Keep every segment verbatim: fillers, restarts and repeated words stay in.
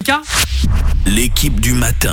Mika ? L'équipe du matin.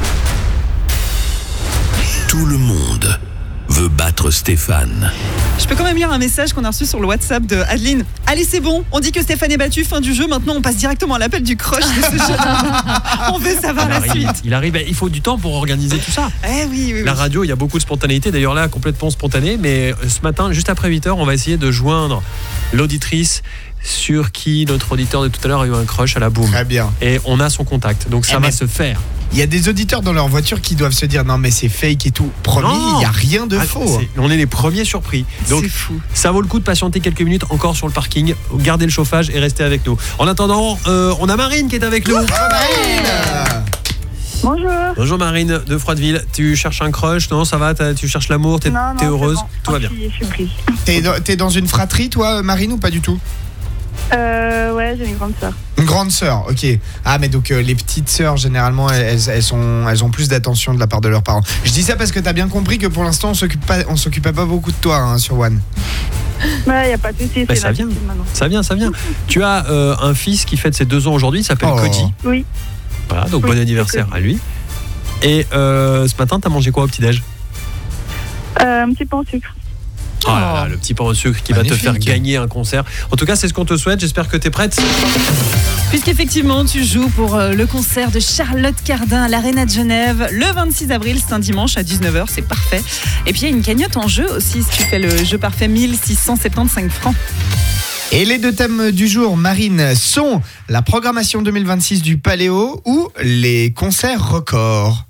Tout le monde veut battre Stéphane. Je peux quand même lire un message qu'on a reçu sur le WhatsApp de Adeline. Allez, c'est bon, on dit que Stéphane est battu, fin du jeu. Maintenant, on passe directement à l'appel du crush de ce jeu. On veut savoir il la arrive, suite. Il arrive, il faut du temps pour organiser tout ça. Eh oui, oui, oui. La radio, il y a beaucoup de spontanéité. D'ailleurs, là, complètement spontané. Mais ce matin, juste après huit heures, on va essayer de joindre l'auditrice sur qui notre auditeur de tout à l'heure a eu un crush à la boum. Très bien. Et on a son contact. Donc, ça Eh va mais- se faire. Il y a des auditeurs dans leur voiture qui doivent se dire non mais c'est fake et tout. Promis, Non. il n'y a rien de Ah, faux. c'est- On est les premiers surpris. Donc, C'est fou. ça vaut le coup de patienter quelques minutes encore sur le parking. Gardez le chauffage et restez avec nous. En attendant, euh, on a Marine qui est avec nous. Bonjour. Bonjour Marine de Froideville. Tu cherches un crush? Non, ça va? t'as- Tu cherches l'amour? T'es, Non, non, t'es c'est heureuse? bon. Tout va Oh, bien. Je suis, je suis prise. T'es dans, t'es dans une fratrie toi Marine ou pas du tout? Euh, ouais, j'ai une grande sœur. Une grande sœur, ok. Ah mais donc euh, les petites sœurs généralement elles, elles, elles sont, elles ont plus d'attention de la part de leurs parents. Je dis ça parce que t'as bien compris que pour l'instant on s'occupe pas, on s'occupait pas beaucoup de toi hein, sur One. Ouais, y a pas de souci. Bah, c'est ça vient. l'habitude maintenant. Ça vient, ça vient. Tu as euh, un fils qui fête ses deux ans aujourd'hui, il s'appelle Oh. Cody. Oui. Voilà, donc Oui, bon anniversaire Cody. à lui. Et euh, ce matin, t'as mangé quoi au petit-déj? Euh, un petit pain au sucre. Oh là là, le petit pain au sucre qui va te Magnifique. faire gagner un concert. En tout cas, c'est ce qu'on te souhaite. J'espère que t'es prête. Puisqu'effectivement, tu joues pour euh, le concert de Charlotte Cardin à l'Arena de Genève le vingt-six avril, c'est un dimanche à dix-neuf heures, c'est parfait. Et puis il y a une cagnotte en jeu aussi si tu fais le jeu parfait, mille six cent soixante-quinze francs. Et les deux thèmes du jour, Marine, sont la programmation deux mille vingt-six du Paléo ou les concerts records.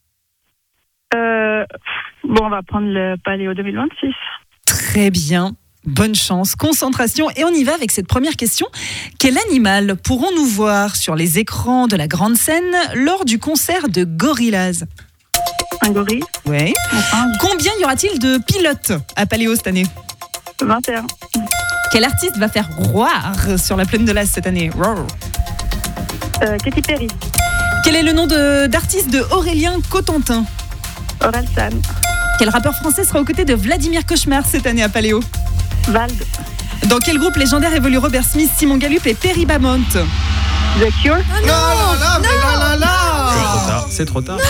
Euh, bon, on va prendre le Paléo deux mille vingt-six. Très bien. Bonne chance, concentration et on y va avec cette première question. Quel animal pourrons-nous voir sur les écrans de la grande scène lors du concert de Gorillaz? Un gorille. Ouais. Enfin, Combien y aura-t-il de pilotes à Paléo cette année? vingt et un. Quel artiste va faire roar sur la plaine de l'As cette année? Roar. Euh, Katy Perry. Quel est le nom de- d'artiste de Aurélien Cotentin? Orelsan. Quel rappeur français sera aux côtés de Vladimir Cauchemar cette année à Paléo? Vald. Dans quel groupe légendaire évoluent Robert Smith, Simon Gallup et Perry Bamont? The Cure. Non, non, non, mais là, là, C'est trop là. tard. C'est trop tard.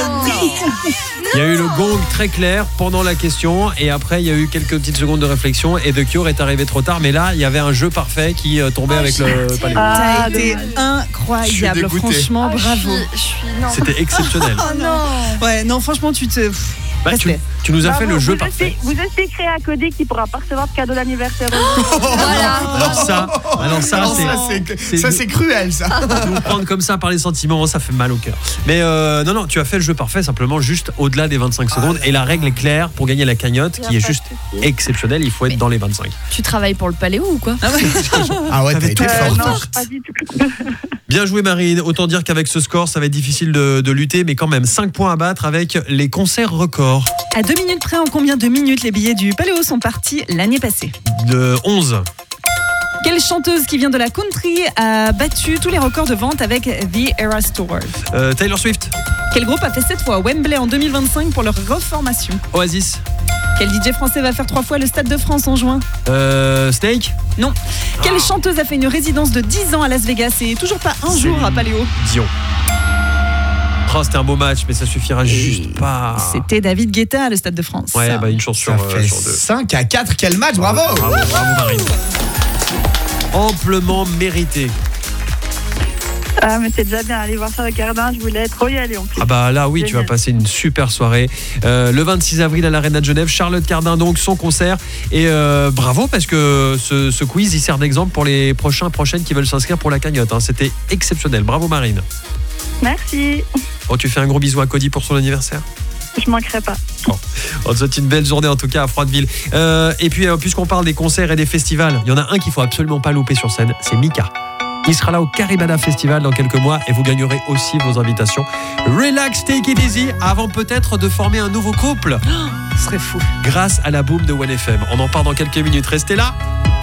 Il y a eu le gong très clair pendant la question et après il y a eu quelques petites secondes de réflexion et The Cure est arrivé trop tard. Mais là, il y avait un jeu parfait qui euh, tombait avec le Paléo. Ah, T'as été dommage. incroyable, Je suis dégoûté. franchement, Ah, bravo. Je suis, je suis- non. C'était exceptionnel. Oh non. Ouais, non, franchement, tu te. pff, Bah, tu, respect. tu nous as fait Bravo, le jeu vous parfait. expliquez- Vous expliquerez à Cody qu'il pourra pas recevoir de cadeau d'anniversaire. Voilà. Alors ça, alors ça, Non, c'est, ça, c'est, c'est- ça, c'est cruel ça. nous prendre comme ça par les sentiments, ça fait mal au cœur. Mais euh, non, non, tu as fait le jeu parfait, simplement juste au-delà des vingt-cinq secondes. Et la règle est claire pour gagner la cagnotte, qui est juste exceptionnelle. Il faut être dans les vingt-cinq. Tu travailles pour le Paléo ou quoi? Ah ouais, t'as T'avais été tout Euh, forte. non, pas du tout. Bien joué Marine. Autant dire qu'avec ce score, ça va être difficile de, de lutter, mais quand même cinq points à battre avec les concerts records À deux minutes près, en combien de minutes les billets du Paléo sont partis l'année passée? de onze. Quelle chanteuse qui vient de la country a battu tous les records de vente avec The Eras Tour? Euh, Taylor Swift, Quel groupe a fait cette fois Wembley en deux mille vingt-cinq pour leur reformation? Oasis, Quel D J français va faire trois fois le Stade de France en juin? euh, Snake, Non. Quelle chanteuse a fait une résidence de dix ans à Las Vegas et toujours pas un jour à Paléo? Dion. Oh, c'était un beau match, mais ça suffira juste pas. C'était David Guetta, le Stade de France. Ouais, bah une chance sur, Ça euh, fait sur deux. cinq à quatre, quel match, bravo. Bravo, bravo Marine. Amplement mérité. Ah, mais c'est déjà bien. Aller voir ça avec Cardin, je voulais trop y aller en plus. Ah bah là oui, tu vas Génial. passer une super soirée. Euh, le vingt-six avril à l'Arena de Genève, Charlotte Cardin donc son concert. Et euh, bravo parce que ce, ce quiz il sert d'exemple pour les prochains prochaines qui veulent s'inscrire pour la cagnotte. Hein. C'était exceptionnel. Bravo Marine. Merci. Bon, tu fais un gros bisou à Cody pour son anniversaire. Je manquerai pas. On te souhaite une belle journée en tout cas à Froideville. Euh, et puis euh, puisqu'on parle des concerts et des festivals, il y en a un qu'il faut absolument pas louper sur scène, c'est Mika. Il sera là au Caribana Festival dans quelques mois et vous gagnerez aussi vos invitations. Relax, take it easy avant peut-être de former un nouveau couple Ce serait fou. grâce à la boom de one F M. On en parle dans quelques minutes. Restez là.